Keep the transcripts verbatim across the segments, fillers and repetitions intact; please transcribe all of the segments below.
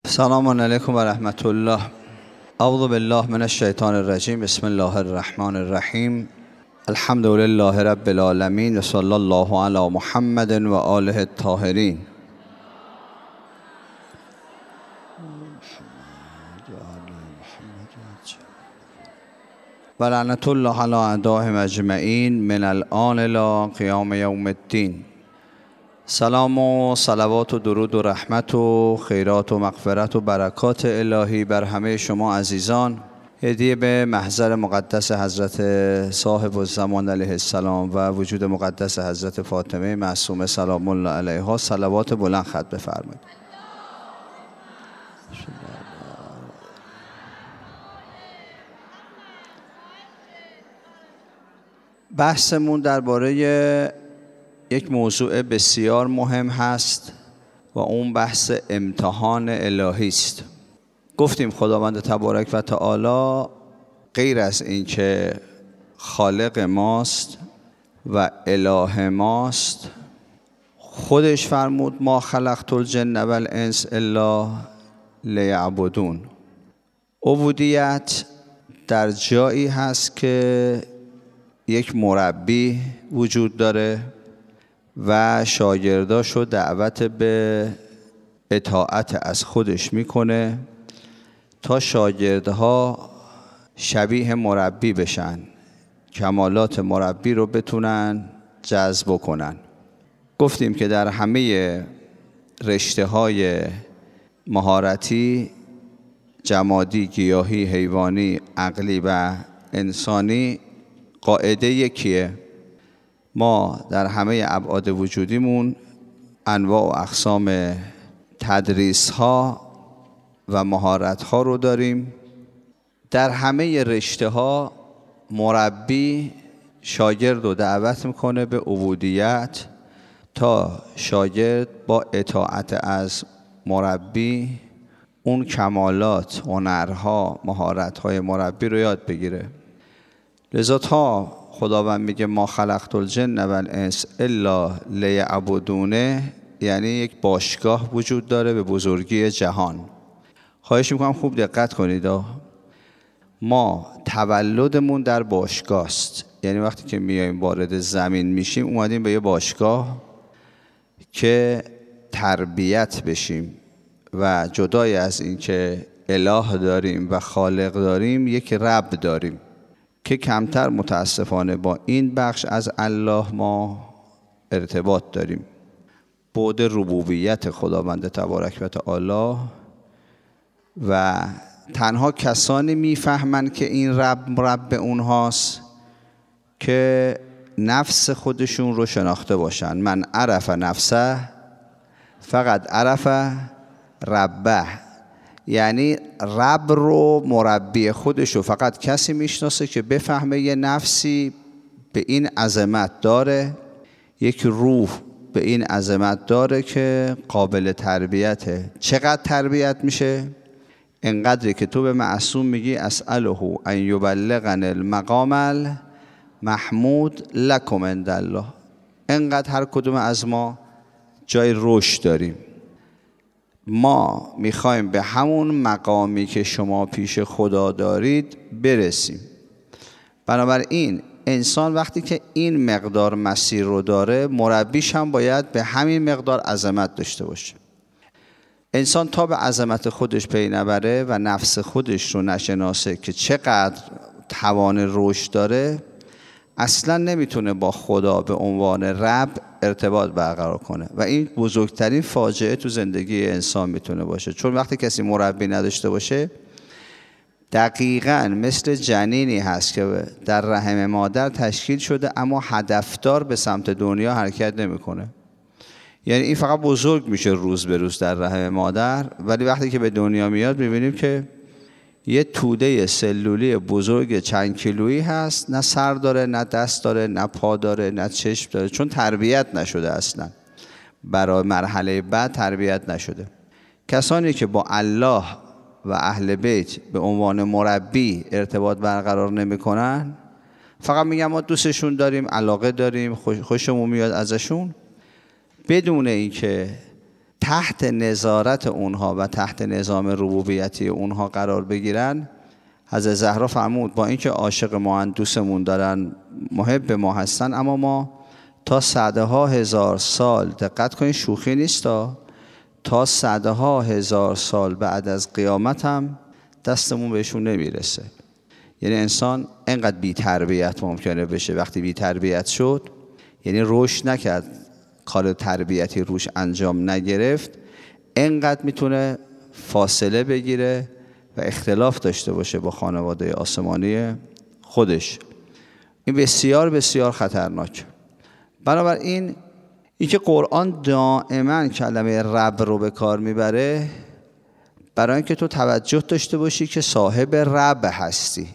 سلام علیکم و رحمت الله. اعوذ بالله من الشیطان الرجیم. بسم الله الرحمن الرحیم. الحمد لله رب العالمین و صلی الله علی محمد و آله الطاهرین. و لعنت الله علی اعدائهم اجمعین من الآن الی قیام یوم الدین. سلام و صلوات و درود و رحمت و خیرات و مغفرت و برکات الهی بر همه شما عزیزان هدیه به محضر مقدس حضرت صاحب الزمان علیه السلام و وجود مقدس حضرت فاطمه معصومه سلام الله علیها صلوات بلند خط بفرمایید. بحثمون درباره یک موضوع بسیار مهم هست و اون بحث امتحان الهی است. گفتیم خداوند تبارک و تعالی غیر از اینکه خالق ماست و اله ماست، خودش فرمود ما خلقت الجن و الانس الا لیعبدون. عبودیت در جایی هست که یک مربی وجود داره و شاگرداشو دعوت به اطاعت از خودش میکنه تا شاگردها شبیه مربی بشن، کمالات مربی رو بتونن جذب کنن. گفتیم که در همه رشته های مهارتی، جمادی، گیاهی، حیوانی، عقلی و انسانی قاعده یکیه. ما در همه ابعاد وجودیمون انواع و اقسام تدریس ها و مهارت ها رو داریم. در همه رشته ها مربی شاگرد رو دعوت میکنه به عبودیت تا شاگرد با اطاعت از مربی اون کمالات، هنرها، مهارت های مربی رو یاد بگیره. لذا تا خداوند میگه ما خلقت الجن و الانس الا لیعبدونه، یعنی یک باشگاه وجود داره به بزرگی جهان. خواهش میکنم خوب دقت کنید. ما تولدمون در باشگاه است، یعنی وقتی که میایم وارد زمین میشیم اومدیم به یه باشگاه که تربیت بشیم و جدای از این که اله داریم و خالق داریم یک رب داریم که کمتر متاسفانه با این بخش از الله ما ارتباط داریم. بعد ربوبیت خداوند تبارک و تعالی و تنها کسانی میفهمند که این رب رب اونهاست که نفس خودشون رو شناخته باشن. من عرف نفسه فقط عرف ربه، یعنی رب رو، مربی خودش رو فقط کسی میشناسه که بفهمه یه نفسی به این عظمت داره، یک روح به این عظمت داره که قابل تربیته. چقدر تربیت میشه؟ انقدری که تو به معصوم میگی اسأله ان یبلغن المقام المحمود لکم عند الله. انقدر هر کدوم از ما جای رشد داریم. ما میخوایم به همون مقامی که شما پیش خدا دارید برسیم. بنابراین انسان وقتی که این مقدار مسیر رو داره، مربیش هم باید به همین مقدار عظمت داشته باشه. انسان تا به عظمت خودش پی نبره و نفس خودش رو نشناسه که چقدر توان رشد داره، اصلا نمیتونه با خدا به عنوان رب ارتباط برقرار کنه و این بزرگترین فاجعه تو زندگی انسان میتونه باشه. چون وقتی کسی مربی نداشته باشه دقیقاً مثل جنینی هست که در رحم مادر تشکیل شده اما هدفدار به سمت دنیا حرکت نمیکنه. یعنی این فقط بزرگ میشه روز به روز در رحم مادر، ولی وقتی که به دنیا میاد میبینیم که یه توده سلولی بزرگ چند کیلویی هست، نه سر داره، نه دست داره، نه پا داره، نه چشم داره، چون تربیت نشده اصلا. برای مرحله بعد تربیت نشده. کسانی که با الله و اهل بیت به عنوان مربی ارتباط برقرار نمی کنن، فقط میگن ما دوستشون داریم، علاقه داریم، خوش خوشمون میاد ازشون، بدون اینکه تحت نظارت اونها و تحت نظام ربوبیتی اونها قرار بگیرن. حضرت زهرا فرمود با اینکه عاشق ما، دوستمون دارن، محب ما هستن، اما ما تا صدها هزار سال، دقت کنید شوخی نیست، تا تا صدها هزار سال بعد از قیامت هم دستمون بهشون نمیرسه. یعنی انسان اینقدر بی تربیت ممکنه بشه. وقتی بی تربیت شد، یعنی رشد نکرد، کار تربیتی روش انجام نگرفت، اینقدر میتونه فاصله بگیره و اختلاف داشته باشه با خانواده آسمانی خودش. این بسیار بسیار خطرناک. بنابراین اینکه قرآن دائما کلمه رب رو به کار میبره، برای اینکه تو توجه داشته باشی که صاحب رب هستی،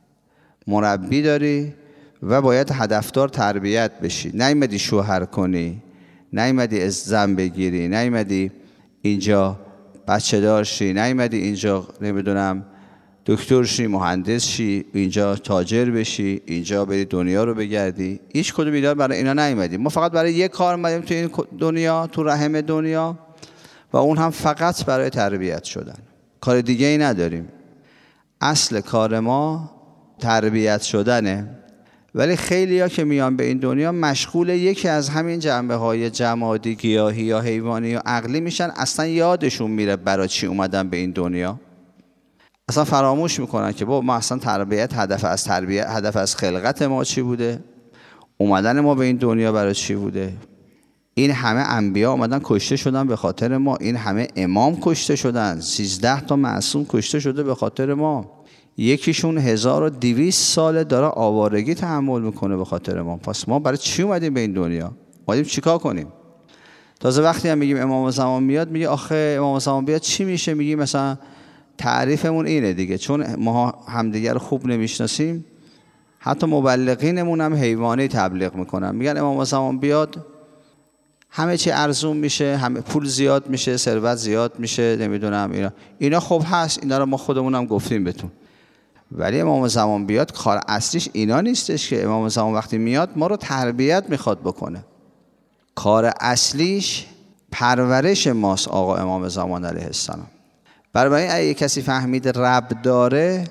مربی داری و باید هدفدار تربیت بشی. نیومدی شوهر کنی، نیومدی از زن بگیری، نیومدی اینجا بچه دار شی، نیومدی اینجا نمیدونم دکتر شی، مهندس شی، اینجا تاجر بشی، اینجا بری دنیا رو بگردی. هیچ کدوم اینا برای اینا نیومدیم. ما فقط برای یک کار اومدیم تو این دنیا، تو رحم دنیا، و اون هم فقط برای تربیت شدن. کار دیگه ای نداریم. اصل کار ما تربیت شدنه. ولی خیلی ها که میان به این دنیا مشغول یکی از همین جنبه های جمادی، گیاهی یا حیوانی یا عقلی میشن، اصلا یادشون میره برای چی اومدن به این دنیا. اصلا فراموش میکنن که با ما اصلا تربیت، هدف از تربیت، هدف از خلقت ما چی بوده، اومدن ما به این دنیا برای چی بوده. این همه انبیا اومدن کشته شدن به خاطر ما، این همه امام کشته شدن، سیزده تا معصوم کشته شده به خاطر ما. یکیشون هزار و دویست ساله داره آوارگی تحمل میکنه به خاطر ما. پس ما برای چی اومدیم به این دنیا؟ اومدیم چیکار کنیم؟ تازه وقتی هم میگیم امام زمان میاد، میگه آخه امام زمان بیاد چی میشه؟ میگیم مثلا تعریفمون اینه دیگه، چون ما همدیگر رو خوب نمیشناسیم، حتی مبلغینمون هم حیوانی تبلیغ میکنن. میگن امام زمان بیاد همه چی ارزون میشه، همه پول زیاد میشه، ثروت زیاد میشه، نمیدونم اینا اینا خوب هست، اینا رو ما خودمون هم گفتیم بهتون. ولی امام زمان بیاد کار اصلیش اینا نیستش که امام زمان وقتی میاد ما رو تربیت میخواد بکنه. کار اصلیش پرورش ماست آقا امام زمان علیه السلام. برای این اگه کسی فهمید رب داره،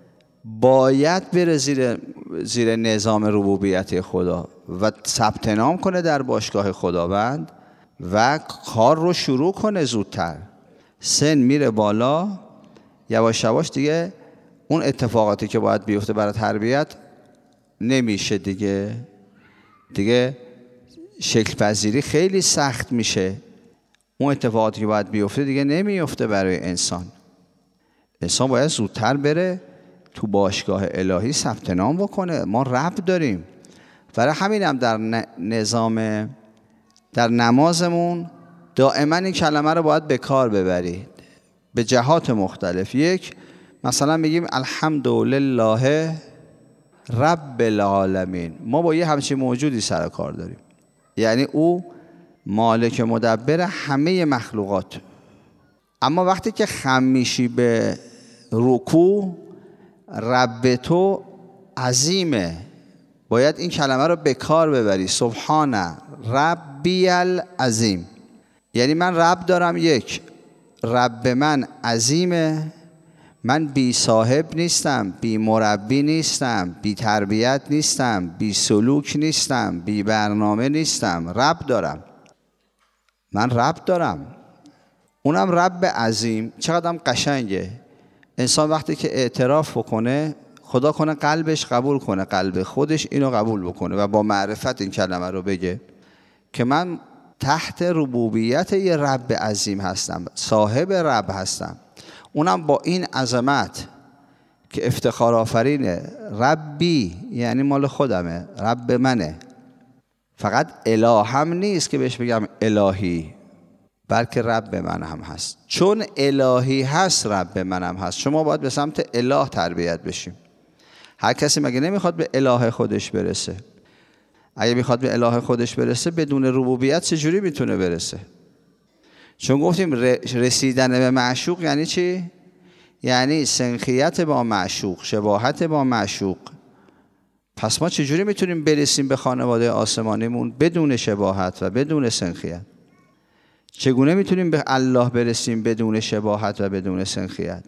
باید بره زیر, زیر نظام ربوبیت خدا و ثبت نام کنه در باشگاه خداوند و کار رو شروع کنه زودتر. سن میره بالا، یواش یواش دیگه اون اتفاقاتی که باید بیفته برای تربیت نمیشه دیگه. دیگه شکل پذیری خیلی سخت میشه. اون اتفاقاتی که باید بیفته دیگه نمیفته برای انسان. انسان باید زودتر بره تو باشگاه الهی ثبت نام بکنه. ما رب داریم. برای همین هم در نظام در نمازمون دائما این کلمه رو باید به کار ببرید به جهات مختلف. یک، مثلا میگیم الحمدلله رب العالمین. ما با یه همچین موجودی سر کار داریم، یعنی او مالک مدبر همه مخلوقات. اما وقتی که خم میشی به رکوع، رب تو عظیمه، باید این کلمه رو به کار ببری. سبحان ربی العظیم. یعنی من رب دارم، یک، رب من عظیمه، من بی صاحب نیستم، بی مربی نیستم، بی تربیت نیستم، بی سلوک نیستم، بی برنامه نیستم، رب دارم. من رب دارم، اونم رب عظیم. چقدرم قشنگه. انسان وقتی که اعتراف بکنه، خدا کنه قلبش قبول کنه، قلب خودش اینو قبول بکنه و با معرفت این کلمه رو بگه که من تحت ربوبیت یه رب عظیم هستم، صاحب رب هستم، اونم با این عظمت که افتخار آفرینه. ربی یعنی مال خودمه، رب منه. فقط اله هم نیست که بهش بگم الهی، بلکه رب من هم هست. چون الهی هست رب من هم هست. شما باید به سمت اله تربیت بشیم. هر کسی مگه نمیخواد به اله خودش برسه؟ اگه میخواد به اله خودش برسه، بدون ربوبیت چجوری میتونه برسه؟ چون گفتیم رسیدن به معشوق یعنی چی؟ یعنی سنخیت با معشوق، شباهت با معشوق. پس ما چجوری میتونیم برسیم به خانواده آسمانیمون بدون شباهت و بدون سنخیت؟ چگونه میتونیم به الله برسیم بدون شباهت و بدون سنخیت؟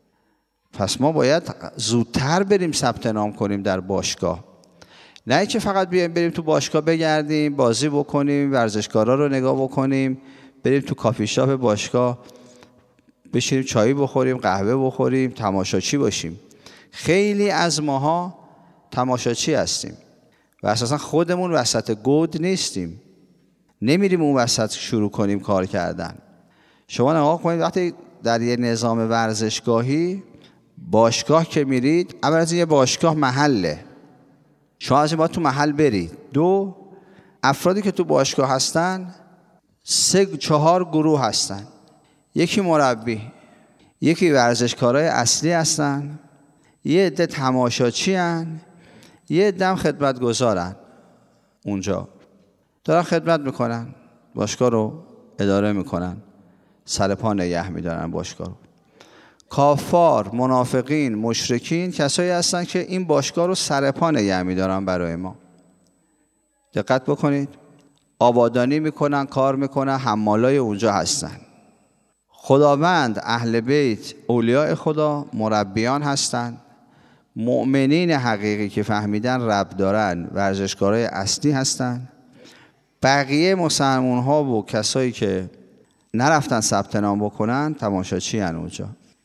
پس ما باید زودتر بریم ثبت نام کنیم در باشگاه، نه اینکه فقط بیایم بریم تو باشگاه بگردیم، بازی بکنیم، ورزشکارا رو نگاه بکنیم، بریم تو کافی شاپ باشگاه بشینیم چایی بخوریم، قهوه بخوریم، تماشاچی باشیم. خیلی از ماها تماشاچی هستیم و اساسا خودمون وسط گود نیستیم، نمیریم اون وسط شروع کنیم کار کردن. شما نگاه کنید وقتی در یه نظام ورزشگاهی باشگاه که میرید، اول از این یه باشگاه محله، شما از این باید تو محل برید. دو، افرادی که تو باشگاه هستن سه چهار گروه هستن، یکی مربی، یکی ورزشکارای اصلی هستن، یه عده تماشاچی هن، یه عده هم خدمتگزارن، اونجا دارن خدمت میکنن، باشگاه رو اداره میکنن، سر پا نگه میدارن باشگاه رو. کافار، منافقین، مشرکین کسایی هستن که این باشگاه رو سر پا نگه میدارن برای ما. دقت بکنید، آبادانی میکنن، کار میکنن، حمالای اونجا هستن. خداوند، اهل بیت، اولیاء خدا مربیان هستن. مؤمنین حقیقی که فهمیدن رب دارن ورزشکارای اصلی هستن. بقیه مسلمان ها و کسایی که نرفتن ثبت نام بکنن تماشاچی هن اونجا.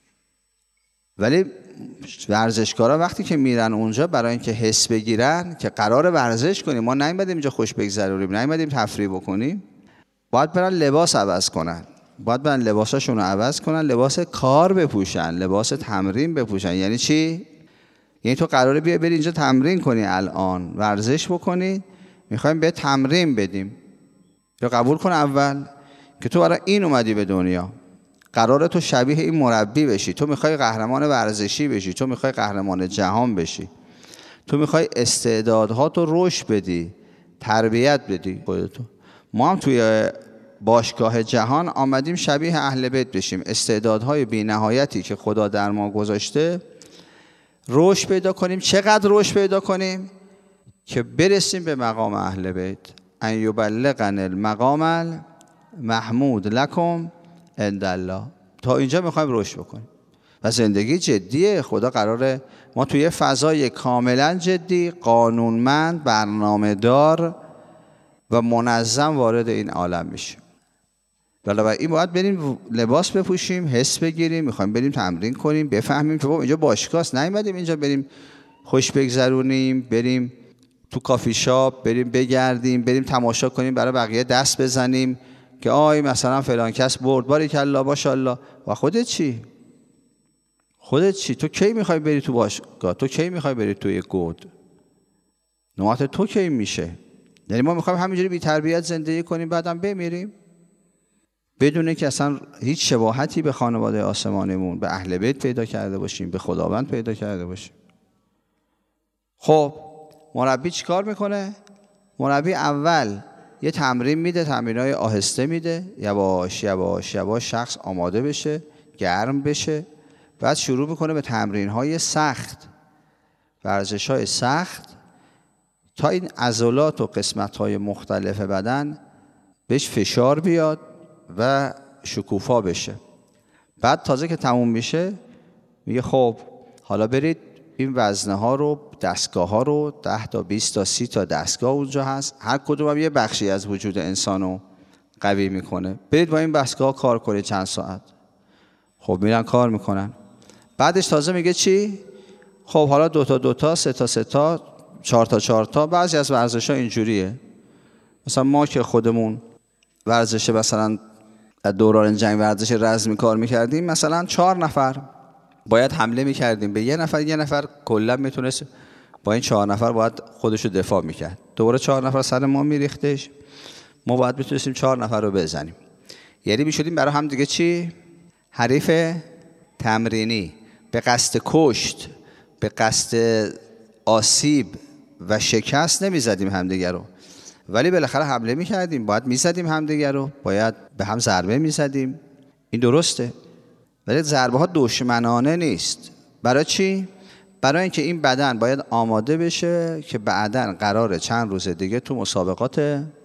ولی ورزشکارا وقتی که میرن اونجا برای اینکه حس بگیرن که قرار ورزش کنیم، ما نیومدیم اینجا خوش بگذرونیم، نیومدیم تفریح بکنیم، باید برن لباس عوض کنن، باید برن لباساشون رو عوض کنن، لباس کار بپوشن، لباس تمرین بپوشن. یعنی چی؟ یعنی تو قراره بیا بری اینجا تمرین کنی، الان ورزش بکنی، میخوایم به تمرین بدیم. یا قبول کن اول که تو برای این اومدی به دنیا، قراره تو شبیه این مربی بشی، تو میخوای قهرمان ورزشی بشی، تو میخوای قهرمان جهان بشی، تو میخوای استعدادهاتو رشد بدی، تربیت بدی خودتو. ما هم توی باشگاه جهان آمدیم شبیه اهل بیت بشیم، استعدادهای بی‌نهایتی که خدا در ما گذاشته رشد پیدا کنیم. چقدر رشد پیدا کنیم؟ که برسیم به مقام اهل بیت، ان یبلغن المقام المحمود لکم عند الله. تا اینجا میخوایم رشد بکنیم و زندگی جدیه. خدا قراره ما توی فضای کاملا جدی، قانونمند، برنامه دار و منظم وارد این عالم میشیم. بنابراین باید بریم لباس بپوشیم، حس بگیریم، میخوایم بریم تمرین کنیم، بفهمیم که بابا اینجا باشگاهست، نیومدیم اینجا بریم خوش بگذرونیم، بریم تو کافی شاپ، بریم بگردیم، بریم تماشا کنیم، برای بقیه دست بزنیم که آی مثلا فلان کس برد، باریکالله، ماشاءالله. و خودت چی؟ خودت چی؟ تو کی میخوای بری تو باشگاه؟ تو کی میخوای بری توی گود؟ نوبت تو کی میشه؟ یعنی ما میخوایم همینجوری بی تربیت زندگی کنیم بعدم بمیریم بدون که اصلا هیچ شباهتی به خانواده آسمانیمون، به اهل بیت پیدا کرده باشیم، به خداوند پیدا کرده باشیم. خب مربی چیکار میکنه؟ مربی اول یه تمرین میده، تمرینای آهسته میده، یواش یواش یواش شخص آماده بشه، گرم بشه، بعد شروع میکنه به تمرینهای سخت، ورزشهای سخت، تا این عضلات و قسمتهای مختلف بدن بهش فشار بیاد و شکوفا بشه. بعد تازه که تموم میشه میگه خب حالا برید این وزنه ها رو، دستگاه ها رو، ده تا بیست تا سی تا دستگاه اونجا هست، هر کدوم هم یه بخشی از وجود انسان رو قوی میکنه، برید با این دستگاه کار کنید چند ساعت. خب میرن کار میکنن. بعدش تازه میگه چی؟ خب حالا دو تا دو تا، سه تا سه تا، چهار تا چهار تا. بعضی از ورزش ها اینجوریه. مثلا ما که خودمون ورزش مثلا دوران جنگ ورزش رزمی کار میکردیم، مثلا چهار نفر باید حمله میکردیم به یه نفر، یه نفر کلا میتونست با این چهار نفر باید خودشو دفاع میکرد، دوباره چهار نفر سر ما میریختش، ما باید میتونستیم چهار نفر رو بزنیم. یعنی میشدیم برای هم دیگه چی؟ حریف تمرینی، به قصد کشت، به قصد آسیب و شکست نمیزدیم همدیگه رو، ولی بالاخره حمله میکردیم، باید میزدیم همدیگه رو، باید به هم ضربه میزدیم. این درسته، ولی ضربه ها دشمنانه نیست. برای چی؟ برای اینکه این بدن باید آماده بشه که بعداً قراره چند روز دیگه تو مسابقات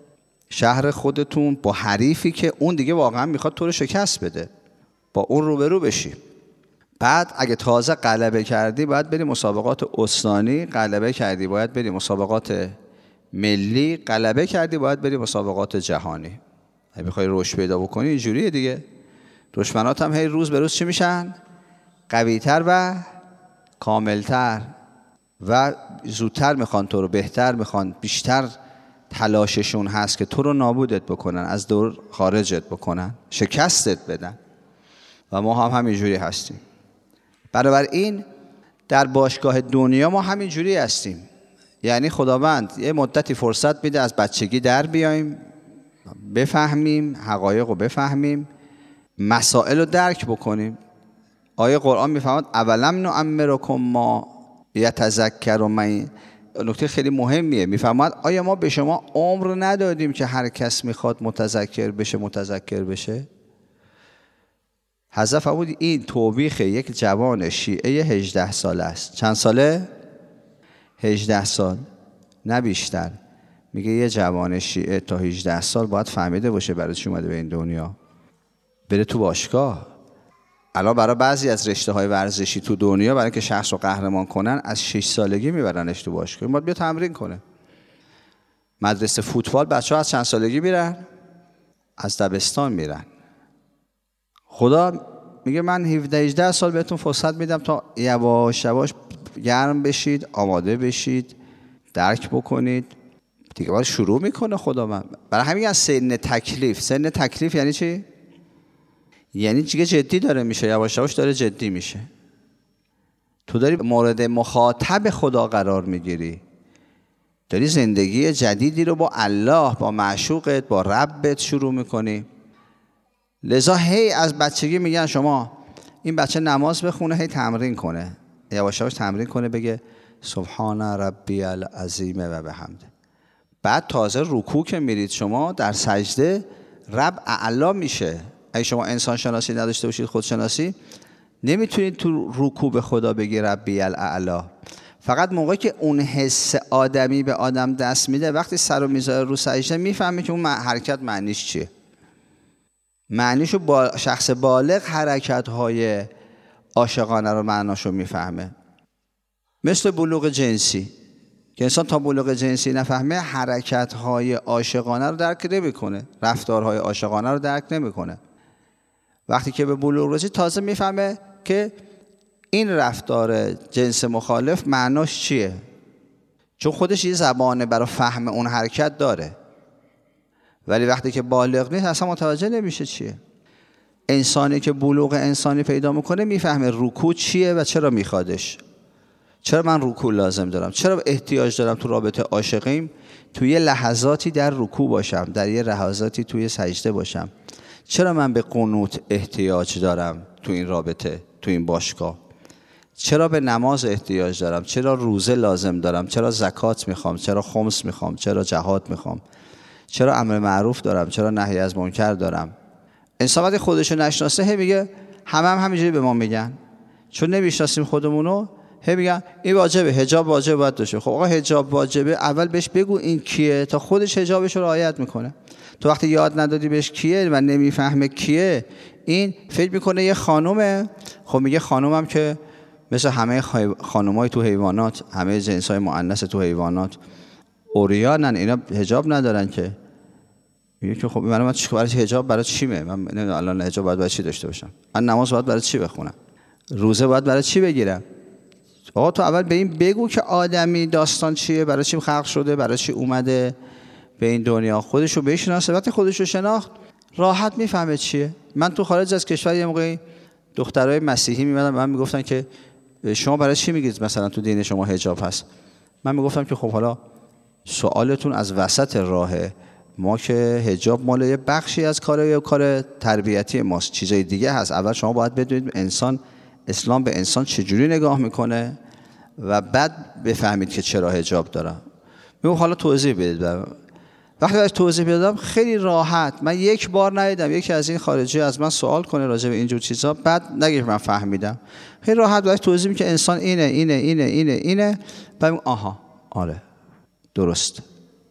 شهر خودتون با حریفی که اون دیگه واقعا میخواد تو رو شکست بده، با اون روبرو بشی. بعد اگه تازه غلبه کردی باید بری مسابقات استانی، غلبه کردی باید بری مسابقات ملی، غلبه کردی باید بری مسابقات جهانی. اگه بخوای رشد پیدا بکنی اینجوریه دیگه. دشمنات هم هی روز به روز چی میشن؟ قوی‌تر و کاملتر و زودتر میخوان تو رو، بهتر میخوان، بیشتر تلاششون هست که تو رو نابودت بکنن، از دور خارجت بکنن، شکستت بدن. و ما هم همینجوری هستیم. بنابراین در باشگاه دنیا ما همینجوری هستیم. یعنی خداوند یه مدتی فرصت میده از بچگی در بیایم، بفهمیم، حقایق رو بفهمیم، مسائل رو درک بکنیم. آیه قرآن میفهمد اولم نعمرکم ما یتذکر من. نکته خیلی مهمیه. میفهمد آیا ما به شما عمر ندادیم که هر کس میخواد متذکر بشه متذکر بشه؟ حذف بود این توبیخ یک جوان شیعه هجده ساله است. چند ساله؟ هجده سال، نه بیشتر. میگه یه جوان شیعه تا هجده سال باید فهمیده باشه برای چی اومده به این دنیا، بره تو باشگاه. الان برای بعضی از رشته های ورزشی تو دنیا برای که شخص رو قهرمان کنن از شش سالگی میبرنش تو باشگاه، این باید بیا تمرین کنه. مدرسه فوتبال بچه ها از چند سالگی میرن؟ از دبستان میرن. خدا میگه من هفده هجده سال بهتون فرصت میدم تا یواش یواش گرم بشید، آماده بشید، درک بکنید. دیگه باید شروع میکنه خدا. من برای همین از سن تکلیف. سن تکلیف یعنی چی؟ یعنی دیگه جدی داره میشه، یواش یواش داره جدی میشه. تو داری مورد مخاطب خدا قرار میگیری، داری زندگی جدیدی رو با الله، با معشوقت، با ربت شروع میکنی. لذا هی از بچگی میگن شما این بچه نماز بخونه، هی تمرین کنه، یواش یواش تمرین کنه، بگه سبحان ربی العظیم و بحمده. بعد تازه رکوع که میرید شما در سجده، رب اعلا میشه. اگه شما انسان شناسی نداشته باشید، خودشناسی، نمیتونید تو رکوع به خدا بگی ربی الاعلا. فقط موقعی که اون حس آدمی به آدم دست میده، وقتی سر و میذاره رو سجده، میفهمه که اون حرکت معنیش چیه. معنیشو با شخص بالغ حرکت‌های عاشقانه رو معناشو میفهمه. مثل بلوغ جنسی که انسان تا بلوغ جنسی نفهمه حرکت‌های عاشقانه رو درک نمی‌کنه، رفتارهای عاشقانه رو درک نمی‌کنه. وقتی که به بلوغ رسید تازه میفهمه که این رفتار جنس مخالف معناش چیه، چون خودش یه زبانه برای فهم اون حرکت داره. ولی وقتی که بالغ نیست اصلا متوجه نمیشه چیه. انسانی که بلوغ انسانی پیدا میکنه میفهمه رکوع چیه و چرا میخوادش. چرا من رکوع لازم دارم؟ چرا احتیاج دارم تو رابطه عاشقیم توی یه لحظاتی در رکوع باشم، در یه لحظاتی توی سجده باشم؟ چرا من به قنوت احتیاج دارم تو این رابطه، تو این باشگاه؟ چرا به نماز احتیاج دارم؟ چرا روزه لازم دارم؟ چرا زکات میخوام؟ چرا خمس میخوام؟ چرا جهاد میخوام؟ چرا امر معروف دارم؟ چرا نهی از منکر دارم؟ انسان وقتی خودشو نشناسه هی میگه، همه هم همینجوری به ما میگن، چون نمیشناسیم خودمونو، هی میگن این واجبه، حجاب واجب باید باشه. خب آقا حجاب واجبه، اول بهش بگو این کیه تا خودش حجابش رو رعایت میکنه. تو وقتی یاد ندادی بهش کیه و نمیفهمه کیه، این فکر میکنه یه خانومه. خب میگه خانومم که مثل همه خانومای تو حیوانات، همه جنسای مؤنث تو حیوانات اوریانن، اینا حجاب ندارن که. میگه که خب من من چیکار برای حجاب برای چیمه؟ من نمیدونم الان حجاب باید برای چی داشته باشم؟ من نماز باید برای چی بخونم؟ روزه باید برای چی بگیرم؟ آقا تو اول به این بگو که آدمی داستان چیه، برای چی خلق شده، برای چی اومده به این دنیا، خودشو بشناسه. وقتی خودشو شناخت راحت میفهمه چیه. من تو خارج از کشور یه موقعی دخترای مسیحی میمدن من میگفتن که شما برای چی میگید مثلا تو دین شما حجاب هست؟ من میگفتم که خب حالا سوالتون از وسط راهه، ما که حجاب مال یه بخشی از کار یا کار تربیتی ماست، چیزای دیگه هست. اول شما باید بدونید انسان، اسلام به انسان چجوری نگاه میکنه و بعد بفهمید که چرا حجاب داره. میگم حالا توضیح بدید. وقتی باید توضیح بدم خیلی راحت، من یک بار ندیدم یکی از این خارجی از من سوال کنه راجع به اینجور چیزا بعد نگه من فهمیدم. خیلی راحت باید توضیح میدم که انسان اینه اینه اینه اینه اینه بعد آها آره درست.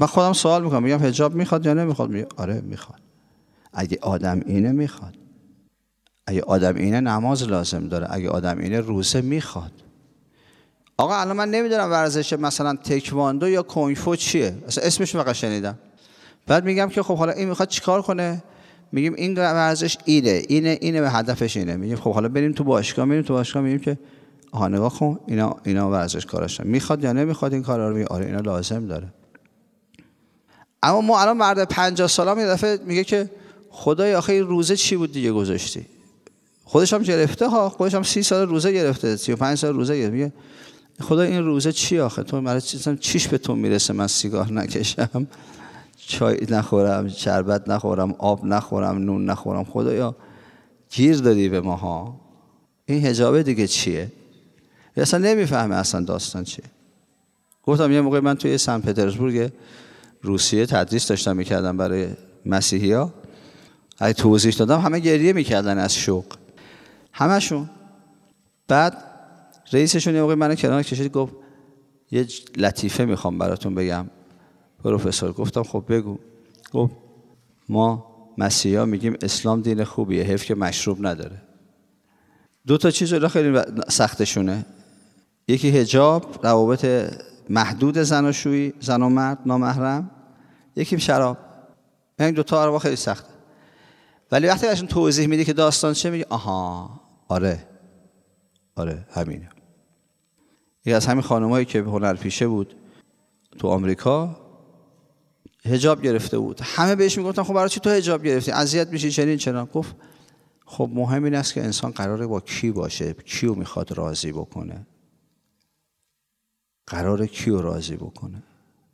من خودم سوال میکنم، میگم حجاب میخواد یا نمیخواد؟ میگه آره میخواد. اگه آدم اینه میخواد. اگه آدم اینه نماز لازم داره. اگه آدم اینه روزه میخواد. آقا الان من نمیدونم ورزش مثلا تکواندو یا کنگ فو چیه، اصلا اسمش فقط شنیدم. بعد میگم که خب حالا این میخواد چیکار کنه؟ میگیم این ورزش اینه اینه اینه به هدفش اینه. میگیم خب حالا بریم تو باشگاه، میریم تو باشگاه میگیم که آها نگاه کن اینا اینا ورزش کاراشن، میخواد یا نمیخواد این کارا رو؟ میگه آره اینا لازم داره. اما ما الان مرد پنجاه سالم یه دفعه میگه که خدای آخه این روزه چی بود دیگه گذاشتی؟ خودش هم گرفته ها، خودش هم سی سال روزه گرفته، سی و پنج سال روزه گرفته. میگه خدا این روزه چی آخه؟ تو مرا چیزم چیش به تو میرسه؟ من سیگار نکشم، چای نخورم، شربت نخورم، آب نخورم، نون نخورم، خدایا گیر دادی به ما ها. این حجابه دیگه چیه؟ اصلا نمیفهمه اصلا داستان چیه. گفتم یه موقع من توی سن پترزبورگ روسیه تدریس داشتم میکردم برای مسیحی ها. اگه توضیح دادم همه گریه میکردن از شوق، همشون. بعد رئیسشون یه موقع منو کنار کشید گفت یه لطیفه میخوام براتون بگم پروفسور. گفتم خب بگو. گفت ما مسیحی ها میگیم اسلام دین خوبیه، حیف که مشروب نداره. دو تا چیز رو خیلی سختشونه، یکی حجاب، روابط محدود زناشویی، زن و مرد نامحرم، یکی شراب. این دو تا رو خیلی سخته. ولی وقتی بهشون توضیح میدی که داستان چه، میگه آها آره آره همینه. یکی از همین خانمایی که هنرپیشه بود تو آمریکا حجاب گرفته بود، همه بهش میگفتن خب برای چی تو حجاب گرفتی؟ اذیت میشی چنین چنان. گفت خب مهم این است که انسان قراره با کی باشه، کیو میخواد راضی بکنه، قراره کیو راضی بکنه.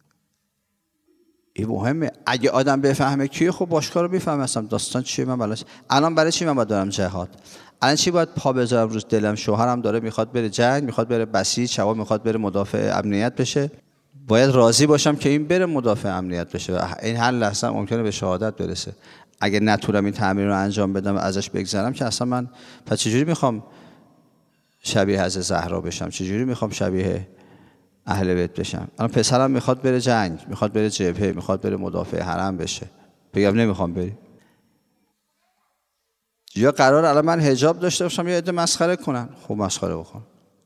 این مهمه. اگه آدم بفهمه کیه، خب باشگاه رو میفهمه اصلا داستان چیه. من بلاش الان برای چی من باید دارم جهاد؟ الان چی باید پا بذارم روز دلم؟ شوهرم داره میخواد بره جنگ، میخواد بره بسیج، شباب میخواد بره مدافع امنیت بشه، باید راضی باشم که این بره مدافع امنیت بشه و این هر لحظه ممکنه به شهادت برسه. اگه نتونم این تمرین رو انجام بدم و ازش بگذرم که اصلا من پس چجوری میخوام شبیه حضرت زهرا بشم؟ چجوری میخوام شبیه اهل بیت بشم؟ الان پسرم میخواد بره جنگ، میخواد بره جبهه، میخواد بره مدافع حرم بشه، بگم نمیخوام بری؟ یا قرار الان من حجاب داشته باشم یا عده مسخره کنن؟ خب مسخره بکن.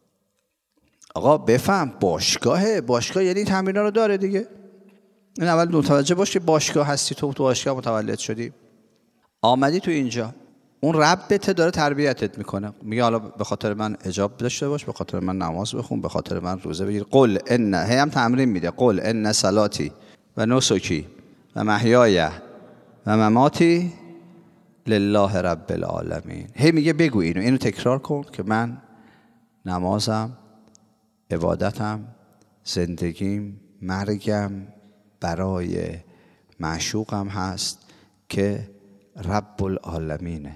آقا بفهم باشگاهه، باشگاه یعنی تمرین‌ها رو داره دیگه. این اول متوجه باش که باشگاه هستی، تو تو باشگاه متولد شدی، آمدی تو اینجا، اون ربت داره تربیتت میکنه. میگه حالا به خاطر من حجاب داشته باش، به خاطر من نماز بخون، به خاطر من روزه بگیر. قل ان، هی هم تمرین میده، قل ان صلاتی و نسکی و محیای و مماتی لله رب العالمین. هی میگه بگو اینو، اینو تکرار کن که من نمازم، عبادتم، زندگیم، مرگم برای معشوقم هست که رب العالمینه.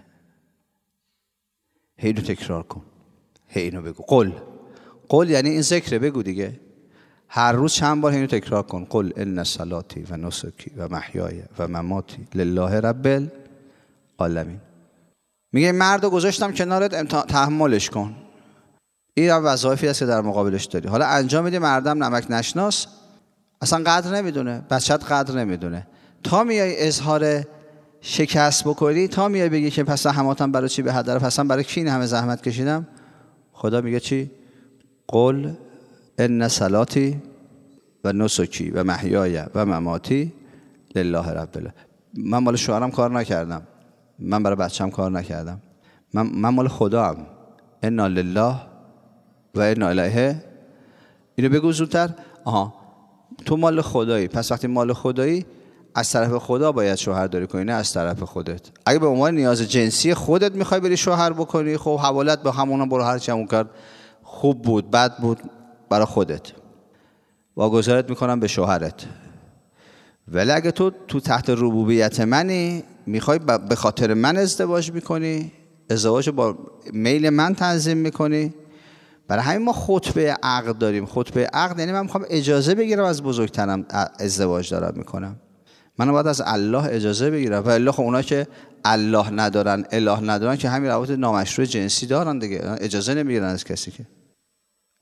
هی اینو تکرار کن، هی اینو بگو. قل، قل یعنی این ذکره، بگو دیگه. هر روز چند بار اینو تکرار کن. قل ان صلاتی و نسکی و محیای و مماتی لله رب العالمین. میگه مردو گذاشتم کنارت، تحملش کن. این هم وظایفی هست که در مقابلش داری. حالا انجام میدی، مردم نمک نشناس، اصلا قدر نمیدونه، بچت قدر نمیدونه. تا میای اظهار شکست بکنی، تا میای بگی که پس زحماتم برای چی به هدر، پس برای کی این همه زحمت کشیدم؟ خدا میگه چی؟ قل ان صلاتی و نسکی و محیای و مماتی لله رب العالمین. من مال شوهرم کار نکردم، من برای بچه‌م کار نکردم، من من مال خدام. انا لله و انا الیه. اینو بگو زودتر. آها تو مال خدایی، پس وقتی مال خدایی از طرف خدا باید شوهر داری کنی، نه از طرف خودت. اگه به عنوان نیاز جنسی خودت میخوای بری شوهر بکنی، خب حوالت به همونا برو، هر چی همون کرد خوب بود بد بود برای خودت، واگذارت میکنم به شوهرت. ولی اگه تو تو تحت ربوبیت منی، میخوای به خاطر من ازدواج میکنی، ازدواج با میل من تنظیم میکنی، برای همین ما خطبه عقد داریم. خطبه عقد یعنی من میخوام اجازه بگیرم از بزرگترم ازدواج دارم میکنم، من باید از الله اجازه بگیرم. و الا خب اونا که الله ندارن، اله ندارن، که همین روابط نامشروع جنسی دارن دیگه، اجازه نمیگیرن از کسی که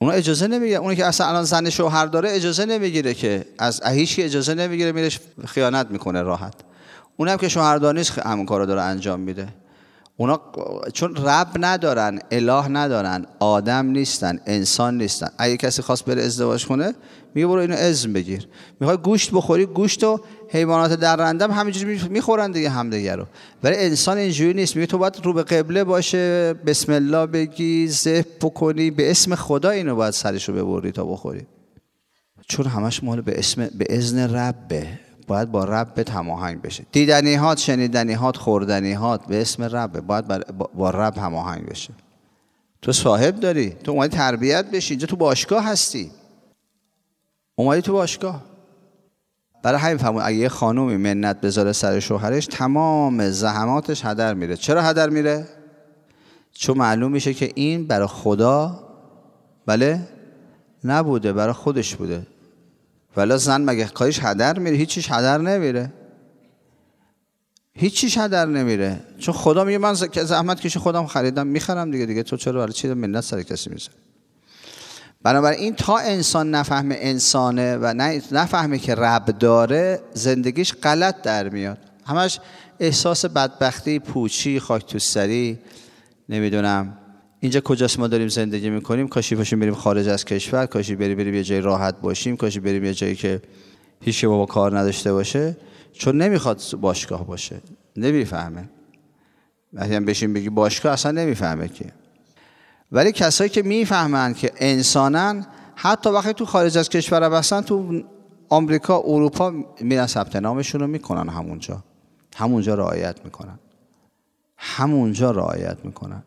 اونا اجازه نمیگیره. اونی که اصلا الان زن شوهر داره اجازه نمیگیره که از هیچ کی اجازه نمیگیره، میره خیانت میکنه راحت. اونم که شوهردار نیست همون کارو داره انجام میده. اونا چون رب ندارن، اله ندارن، آدم نیستن، انسان نیستن. اگه کسی خواست بره ازدواج کنه میگه برو اینو اذن بگیر. میخوای گوشت بخوری، گوشت و حیوانات درنده هم همینجوری میخورن دیگه همدیگه رو. ولی انسان اینجوری نیست. میگه تو باید رو به قبله باشه، بسم الله بگی، ذبح بکنی، به اسم خدا اینو باید سرشو ببری تا بخوری. چون همش مال به اسم به اذن ربه، باید با رب هماهنگ بشه. دیدنی‌هات، شنیدنی‌هات، خوردنی‌هات به اسم ربه، باید با رب هماهنگ بشه. تو صاحب داری، تو اومدی تربیت بشی، اینجا تو باشگاه هستی. اومدی تو باشگاه. برای همین فهمون اگه یه خانومی منت بذاره سر شوهرش، تمام زحماتش هدر میره. چرا هدر میره؟ چون معلوم میشه که این برای خدا بله نبوده، برای خودش بوده. ولی زن مگه کاریش هدر میره؟ هیچیش هدر نمیره. هیچیش هدر نمیره. چون خدا میگه من زحمت کشی خودم خریدم میخرم دیگه دیگه تو چرا برای چی منت سر کسی میذاری؟ بنابراین تا انسان نفهمه انسانه و نفهمه که رب داره، زندگیش غلط در میاد. همش احساس بدبختی، پوچی، خاک تو سری، نمیدونم اینجا کجاست ما داریم زندگی میکنیم، کاشی باشیم بریم خارج از کشور، کاشی بریم بریم یه جای راحت باشیم، کاشی بریم یه جایی که هیچ بابا کار نداشته باشه. چون نمیخواد باشگاه باشه، نمیفهمه. وقتی هم بشیم بگی باشگاه اصلا نمیفهمه که. ولی کسایی که میفهمن که انسانن، حتی وقتی تو خارج از کشور هستن، تو آمریکا، اروپا میرن ثبت نامشون رو میکنن، همونجا همونجا رعایت میکنن، همونجا رعایت میکنن.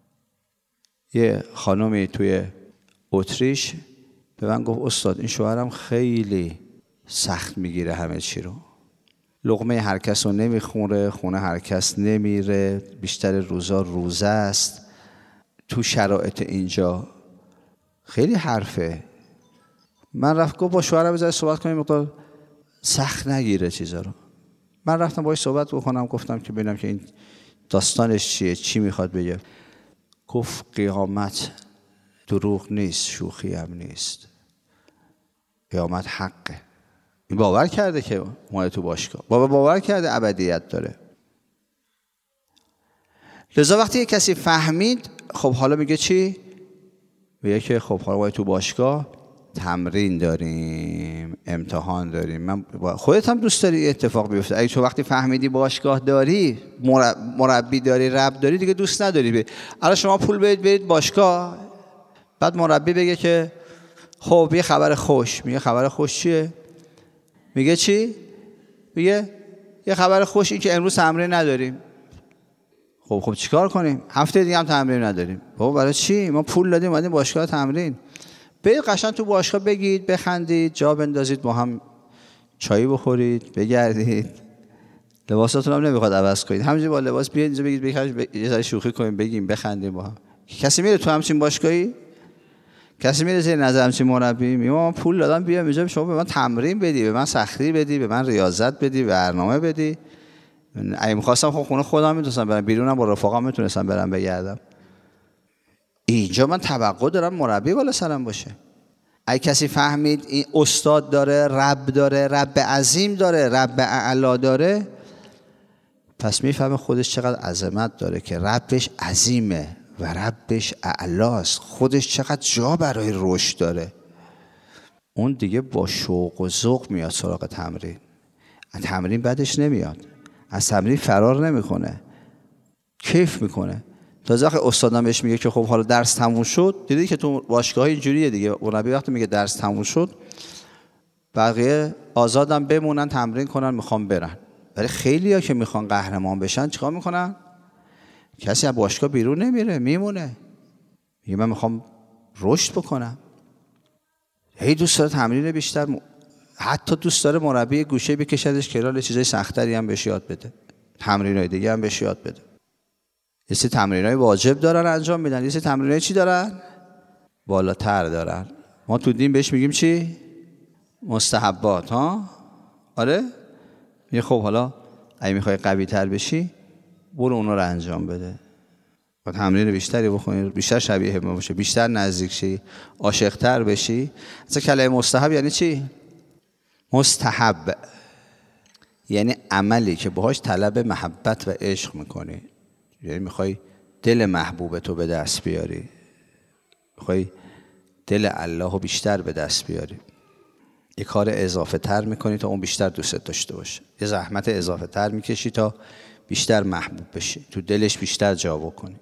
یه خانومی توی اتریش به من گفت استاد این شوهرم خیلی سخت میگیره همه چی رو، لقمه هر کس رو نمیخوره، خونه هر کس نمیره، بیشتر روزا روزه است. تو شرایط اینجا خیلی حرفه. من رفت گفت با شوهرم بذار صحبت کنیم مقدار سخت نگیره چیزا رو. من رفتم باهاش صحبت بکنم، گفتم که ببینم که این داستانش چیه، چی میخواد بگه. گفت قیامت دروغ نیست، شوخی هم نیست، قیامت حقه. این باور کرده که ما تو باشگاه، بابا باور کرده ابدیت داره. لذا وقتی یک کسی فهمید، خب حالا میگه چی؟ میگه که خب حالا ما تو باشگاه تمرین داریم، امتحان داریم. من خودت هم دوست داری اتفاق بیفته. اگه تو وقتی فهمیدی باشگاه داری، مربی داری، رب داری، دیگه دوست نداری. الان شما پول بدید برید باشگاه، بعد مربی بگه که خب یه خبر خوش. میگه خبر خوش چیه؟ میگه چی؟ میگه یه خبر خوش این که امروز تمرین نداریم. خب خب چیکار کنیم؟ هفته دیگه هم تمرین نداریم. بابا برای چی؟ ما پول دادیم اومدیم باشگاه تمرین. برید قشنگ تو باشگاه بگید، بخندید، جا بندازید، با هم چایی بخورید، بگردید. لباساتون هم نمیخواد عوض کنید، همینجوری با لباس بیاید اینجا بگید بگید یه ذره شوخی کنیم، بگیم، بخندیم با هم. کسی میره تو همچین باشگاهی؟ کسی میره زیر نظر همچین مربی؟ میگم من پول دادم بیام اینجا شما به من تمرین بدی، به من سختی بدی، به من ریاضت بدی، برنامه بدی. اگه می‌خواستم خب خونه خودم میتونستم برم بیرونم، با رفقام میتونستم برم بگردم. اینجا من توقع دارم مربی بالا سرم باشه. اگه کسی فهمید این استاد داره، رب داره، رب عظیم داره، رب اعلا داره، پس میفهمه خودش چقدر عظمت داره که ربش عظیمه و ربش اعلاست. خودش چقدر جا برای رشد داره. اون دیگه با شوق و ذوق میاد سراغ تمرین. از تمرین بعدش نمیاد، از تمرین فرار نمیکنه، کیف میکنه. تا وقتی استادم بهش میگه که خب حالا درس تموم شد، دیدی که تو باشگاه اینجوریه دیگه، مربی وقتی میگه درس تموم شد بقیه آزادم بمونن تمرین کنن، میخوام برن. ولی خیلی‌ها که میخوان قهرمان بشن چیکار میکنن؟ کسی از باشگاه بیرون نمیره، میمونه، میگه من میخوام رشد بکنم. هی دوست داره تمرین بیشتر، م... حتی دوست داره مربی گوشه بکشدش کنار، چیزای سخت‌تری هم بهش یاد بده، تمرینای دیگه هم بهش یاد بده. یه سری تمرینای واجب دارن انجام میدن، یه سری تمرینای چی دارن؟ بالاتر دارن. ما تو دین بهش میگیم چی؟ مستحبات. ها آره، یه خب حالا اگه میخوای قوی تر بشی برو اونا رو انجام بده. با تمرین بیشتری بخونی، بیشتر شبیه ما باشه، بیشتر نزدیک شی، عاشق‌تر بشی. اصلا کلمه مستحب یعنی چی؟ مستحب یعنی عملی که باهاش طلب محبت و عشق میکنی، یعنی میخوای دل محبوب تو به دست بیاری، میخوای دل الله رو بیشتر به دست بیاری، یه کار اضافه تر میکنی تا اون بیشتر دوست داشته باشه، یه زحمت اضافه تر میکشی تا بیشتر محبوب بشی، تو دلش بیشتر جا بکنی.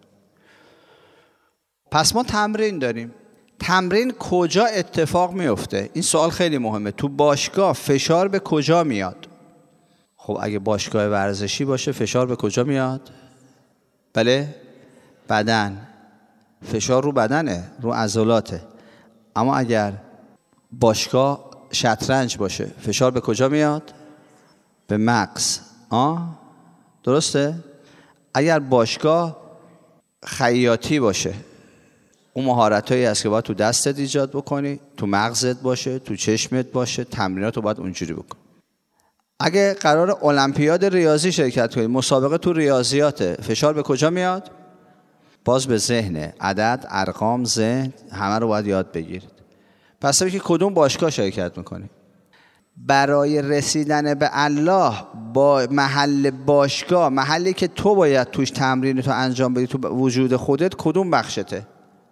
پس ما تمرین داریم. تمرین کجا اتفاق میفته؟ این سوال خیلی مهمه. تو باشگاه فشار به کجا میاد؟ خب اگه باشگاه ورزشی باشه فشار به کجا میاد؟ بله؟ بدن. فشار رو بدنه، رو عضلاته. اما اگر باشگاه شطرنج باشه فشار به کجا میاد؟ به مغز. آه؟ درسته؟ اگر باشگاه خیاطی باشه، اون مهارتایی هست که باید تو دستت ایجاد بکنی، تو مغزت باشه، تو چشمت باشه، تمرینات رو باید اونجوری بکنی. اگه قرار المپیاد ریاضی شرکت کنی، مسابقه تو ریاضیاته، فشار به کجا میاد؟ باز به ذهنه، عدد، ارقام، ذهن، همه رو باید یاد بگیرید. پس ببین که کدوم باشگاه شرکت میکنی. برای رسیدن به الله با محل باشگاه، محلی که تو باید توش تمرین تو انجام بدی تو وجود خودت، کدوم بخشته؟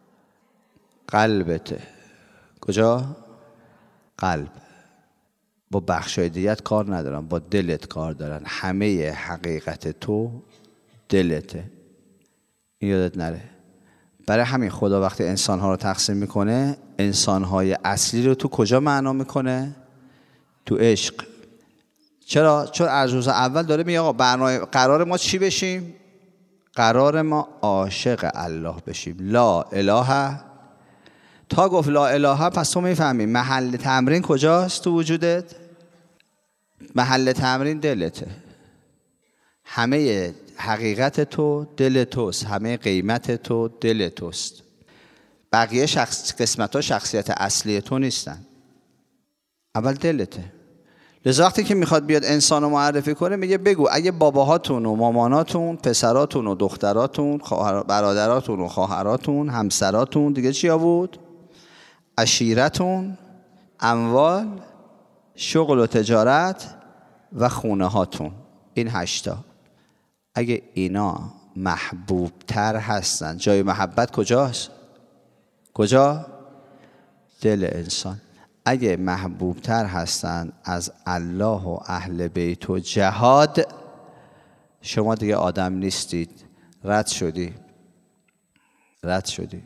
قلبته. کجا؟ قلب. با بخشای دیگت کار ندارن، با دلت کار دارن. همه حقیقت تو دلته. این یادت نره. برای همین خدا وقتی انسانها رو تقسیم میکنه، انسانهای اصلی رو تو کجا معنا میکنه؟ تو عشق. چرا؟ چون از روز اول داره میگه آقا برنامه قرار ما چی بشیم؟ قرار ما عاشق الله بشیم. لا اله. تا گفت لا اله پس تو میفهمی محل تمرین کجاست تو وجودت؟ محل تمرین دلته. همه حقیقت تو دل توست، همه قیمت تو دل توست. بقیه شخص قسمت ها شخصیت اصلی تو نیستن، اول دلته. لذا وقتی که میخواد بیاد انسان رو معرفی کنه میگه بگو اگه باباهاتون و ماماناتون، پسراتون و دختراتون، برادراتون و خواهراتون، همسراتون، دیگه چیا بود؟ عشیرتون، اموال، شغل و تجارت و خونه هاتون. این هشتا اگه اینا محبوب تر هستن، جای محبت کجاست؟ کجا؟ دل انسان. اگه محبوب تر هستن از الله و اهل بیت و جهاد، شما دیگه آدم نیستید، رد شدی رد شدی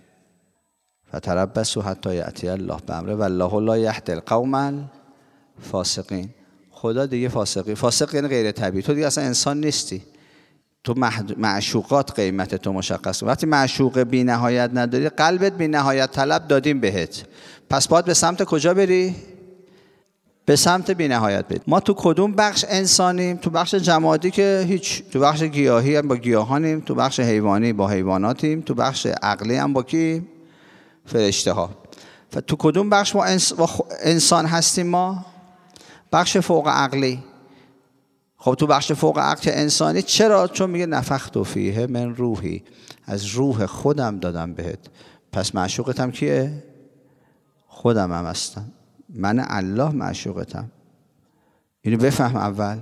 فتربصوا حتی یأتی الله بامره والله لا یهدی القوم الفاسقین. خدا دیگه فاسقی، فاسق یعنی غیر طبیعی. تو دیگه اصلا انسان نیستی. تو معشوقات قیمت تو مشخص. وقتی معشوق بی نهایت نداری، قلبت بی نهایت طلب دادیم بهت، پس باید به سمت کجا بری؟ به سمت بی نهایت بری. ما تو کدوم بخش انسانیم؟ تو بخش جمادی که هیچ، تو بخش گیاهی هم با گیاهانیم، تو بخش حیوانی با حیواناتیم، تو بخش عقلی هم با کی؟ فرشته ها. تو کدوم بخش ما انسان هستیم؟ ما بخش فوق عقلی. خب تو بخش فوق عقل که انسانی، چرا؟ چون میگه نفخت فیه من روحی، از روح خودم دادم بهت. پس معشوقتم کیه؟ خودم هم هستم. من الله معشوقتم. اینو بفهم اول.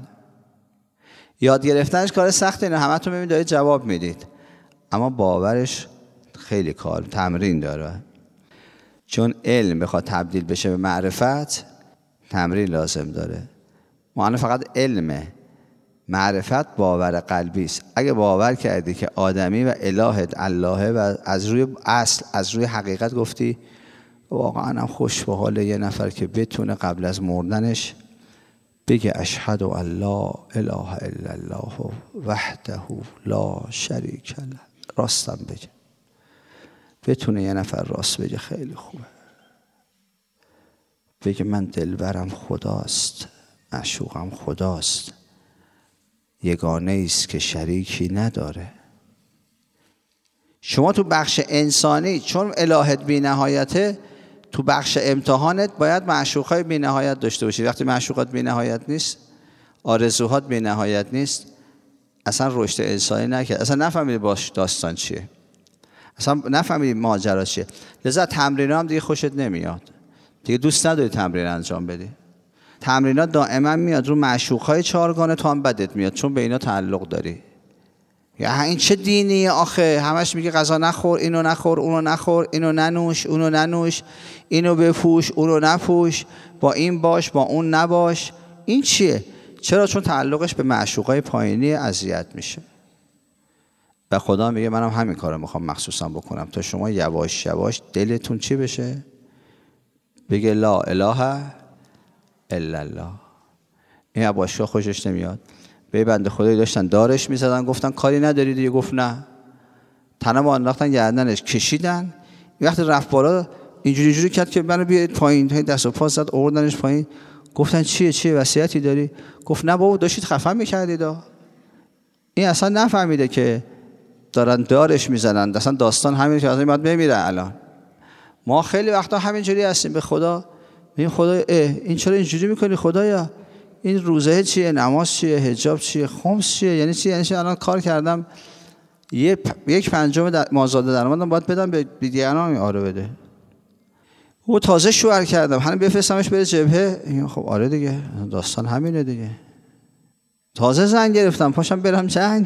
یاد گرفتنش کار سخته، اینو همه تو میبینید دارید جواب میدید، اما باورش خیلی کار تمرین داره. چون علم بخواد تبدیل بشه به معرفت، تمرین لازم داره. معنی فقط علمه. معرفت باور قلبی است. اگه باور کردی که آدمی و الهت الله و از روی اصل، از روی حقیقت گفتی، واقعا هم خوش به حال یه نفر که بتونه قبل از مردنش بگه اشهد ان لا اله الا الله وحده لا شریک له. راستم بگه. بتونه یه نفر راست بگه خیلی خوبه. بگه من دلبرم خداست، معشوقم خداست، یگانه است که شریکی نداره. شما تو بخش انسانی چون الهت بی نهایته، تو بخش امتحانت باید معشوقای بی نهایت داشته باشید. وقتی معشوقات بی نهایت نیست، آرزوهات بی نهایت نیست، اصلا رشد انسانی نکرد، اصلا نفهمید باش داستان چیه. اصلا نفهمیدی ماجرا چیه. لذا تمرین هم دیگه خوشت نمیاد، دیگه دوست نداری تمرین انجام بدی. تمرینات دائما میاد رو معشوقهای چهارگانه، تو هم بدت میاد چون به اینا تعلق داری. یا این چه دینیه آخه، همش میگه غذا نخور، اینو نخور، اونو نخور، اینو ننوش، اونو ننوش، اینو بپوش، اونو نپوش، با این باش، با اون نباش. این چیه؟ چرا؟ چون تعلقش به معشوقای پایینی اذیت میشه. و خدا میگه منم همین کارو میخوام مخصوصا بکنم تا شما یواش یواش دلتون چی بشه؟ بگه لا اله الا الله. این عباشا خوشش نمیاد. به بنده خدایی داشتن دارش میزدن، گفتن کاری نداری دیگه، گفت نه. تنم انداختن گردنش کشیدن. وقتی رفت بالا اینجوری اینجوری کرد که منو بیارید پایین، دست و پا زد آوردنش پایین. گفتن چیه چیه وصیتی داری؟ گفت نه بابا داشتید خفن میکردید. این اصلا نفهمیده که دارن دارش میزنن. اصلا داستان همین که از این بعد بمیره. الان ما خیلی وقتا همینجوری هستیم به خدا، میگیم خدایا این چرا اینجوری میکنی خدایا؟ این روزه چیه؟ نماز چیه؟ حجاب چیه؟ خمس چیه؟ یعنی چی؟ یعنی چی؟ الان کار کردم یه پ... یک پنجم در... مازاده درآمدم باید بدم به دیگران. آره بده. او تازه شوهر کردم همین بفرستمش بره جبهه. خب آره دیگه داستان همینه دیگه. تازه زن گرفتم پاشم برم جنگ.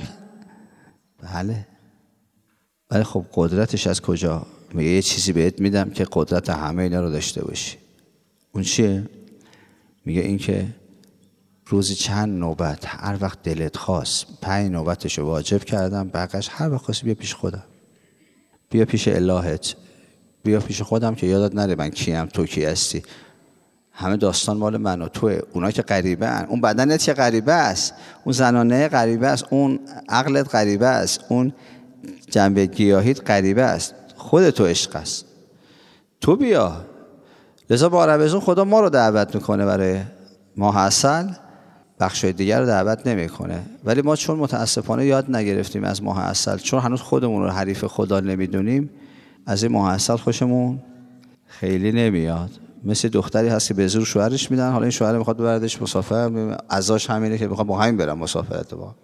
بله. ولی خب قدرتش از کجا؟ میگه یه چیزی بهت میدم که قدرت همه اینا رو داشته باشی. اون چیه؟ میگه این که روزی چند نوبت هر وقت دلت خواست پنج نوبتشو واجب کردم، بقیش هر وقت خواستی بیا پیش خودم، بیا پیش الهت، بیا پیش خودم که یادت نره من کیم، تو کی هستی. همه داستان مال من و توه. اونا که غریبه ان، اون بدنت که غریبه است، اون زنانه غریبه است، اون عقلت غریبه است، اون جنبه گیاهیت غریبه است. خود تو عشق است، تو بیا. لذا با عربزون خدا ما رو دعوت میکنه برای ماه عسل، بخشای دیگر رو دعوت نمیکنه. ولی ما چون متاسفانه یاد نگرفتیم از ماه عسل، چون هنوز خودمون رو حریف خدا نمیدونیم، از این ماه عسل خوشمون خیلی نمیاد. مثل دختری هست که به زور شوهرش میدن، حالا این شوهر میخواد ببردش مسافر، عزاش همینه که میخواد با همین برم مسافرت. با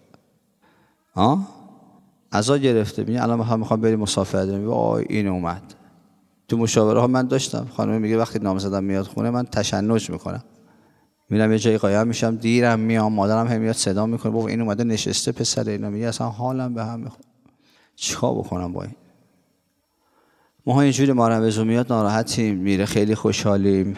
ها عزا گرفته، میگه الان میخوام میخوام بریم مسافرت. میگه آی این اومد. تو مشاوره ها من داشتم، خانم میگه وقتی نامزدم میاد خونه من تشنج میکنم، میرم یه جایی قایم میشم، دیرم میام، مادرم هم میاد صدا میکنه بابا این اومده نشسته پسر اینا. میگه اصلا حالم به هم میخوره، چیکار بکنم با این؟ ما اینجوری ما رو میاد ناراحتیم، میره خیلی خوشحالیم.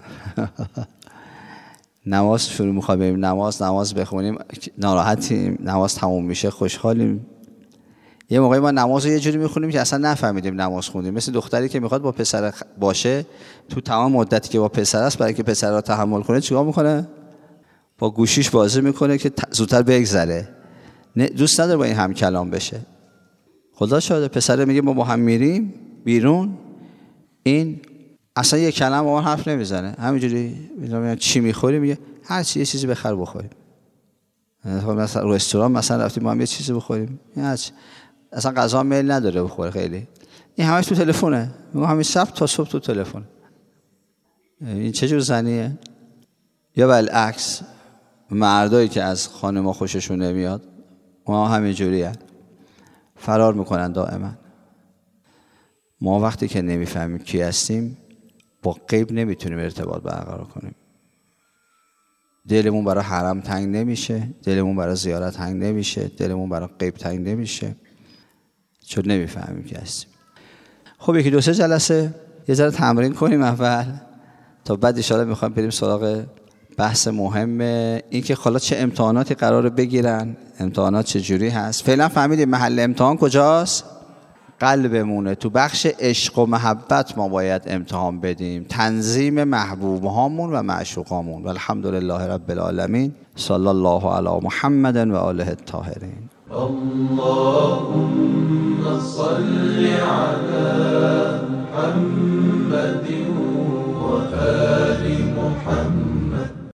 نماز شروع میخوایم بریم نماز نماز بخونیم ناراحتیم، نماز تموم میشه خوشحالیم. یه موقعی ما نماز رو یه جوری میخونیم که اصلا نفهمیدیم نماز خوندیم. مثل دختری که میخواد با پسر باشه، تو تمام مدتی که با پسر است، برای که پسر رو تحمل کنه چیکار میکنه؟ با گوشیش بازی میکنه که زودتر بگذره. دوست نداره با این هم کلام بشه. خدا شاهده پسر میگه ما با هم میریم بیرون، این اصلا یه کلمه با من حرف نمیزنه، همینجوری میگم چی میخوری؟ میگه هر چی یه چیزی بخر بخوریم. مثلا رستوران مثلا رفتیم ما هم یه چیزی بخوریم، اصلا غذا میل نداره بخوره خیلی. این همش تو تلفونه، میگم همین شب تا صبح تو تلفن. این چه جور زنیه؟ یا بالعکس مردایی که از خانم‌ها خوششون نمیاد ما همین جوریه، فرار میکنن دائما. ما وقتی که نمیفهمیم کی هستیم با غیب نمیتونیم ارتباط برقرار کنیم. دلمون برای حرم تنگ نمیشه، دلمون برای زیارت تنگ نمیشه، دلمون برای غیب تنگ نمیشه، چون نمیفهمیم کی هستیم. خب یکی دو سه جلسه یه ذره تمرین کنیم اول، تا بعد ان شاءالله میخوایم بریم سراغ بحث مهم، این که حالا چه امتحاناتی قراره بگیرن، امتحانات چه جوری هست. فعلا فهمیدیم محل امتحان کجاست؟ قلبمونه. تو بخش عشق و محبت ما باید امتحان بدیم، تنظیم محبوب هامون و معشوقامون. والحمدلله رب العالمین. صلی الله علی محمد و آله الطاهرین. اللهم صل علی محمد